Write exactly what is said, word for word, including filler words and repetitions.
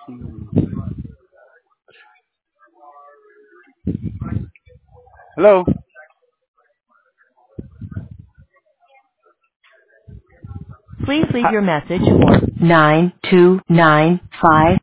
Hello? Please leave Hi. your message for nine two nine five